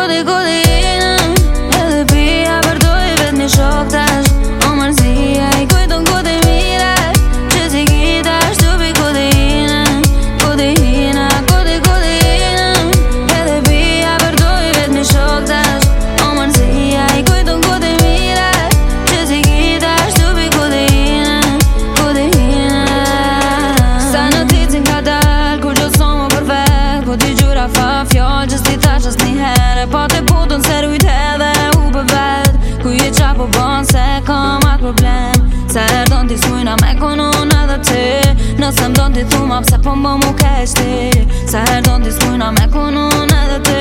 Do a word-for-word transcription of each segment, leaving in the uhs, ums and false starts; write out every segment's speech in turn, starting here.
Godi, godi inëm edhe pia përdoj vet një shok tash. O mërzia i kujton godi mire që si kita shtupi godi inëm. Godi ina, godi, godi inëm edhe pia përdoj vet një shok tash. O mërzia i kujton godi mire që si kita shtupi godi inëm. Godi ina. Sa në ticin ka dal kur gjot s'o më perfekt, po t'i gjura fa fjall që s'ti tash as një herë. Po te putën se rujt edhe u për vet, ku je qa po bon se kam atë problem. Se erdon t'i smujna me konon edhe ti, nëse m'don t'i thuma pse po më mu keq ti. Se erdon t'i smujna me konon edhe ti.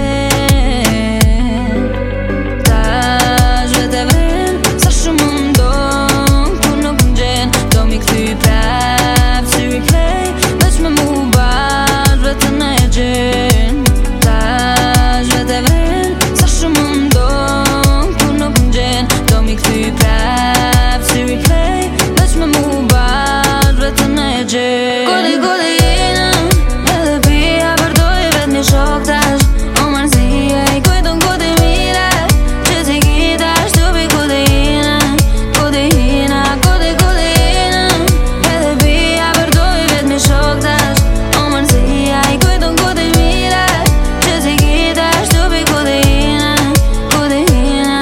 Tash vet e vren, sa shumë m'ndon, ku nuk m'gjen, do mi kthy prap si replay, veç me mu bash vetën e gjen. Tash vet e vren, sa shumë m'ndon, ku nuk m'gjen, do mi kthy prap si replay, veç me mu bash vetën e gjen. Godi, godi inëm edhe pia përdoj vet një shok tash. O mërzia i kujton godi mire që si kita shtupi godi inëm. Godi ina, godi, godi inëm edhe pia përdoj vet një shok tash. O mërzia i kujton godi mire që si kita shtupi godi inëm. Godi ina.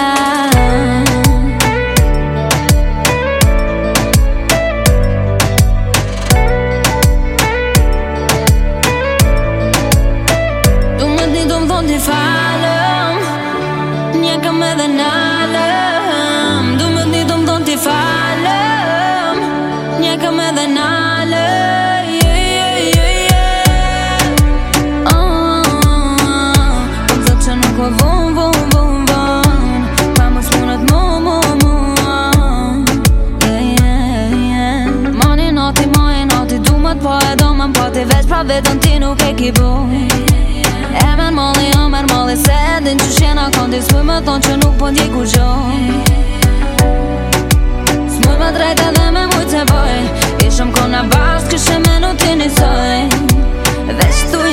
Du më t'ni du m'thon t'i falem, nje kam edhe nalem. Du më t'ni du m'thon t'i falem, nje kam edhe nalem. Yeah, yeah, yeah, yeah. Oh, po m'thot që nuk o von, von, von, von, pa më s'munët mu, mu, mu. Yeah, yeah, yeah. Mani noti, mani noti, du më t'po e do më m'po t'i veç, pra vetën ti nuk e ki bu. E men molli, o men molli, se din që shjena kondi, s'muj më thonë që nuk po ndjej kur gjo. S'muj më drejt edhe me mujt se boj, ishëm kona bast, këshe me nuk t'i njësoj, veç t'u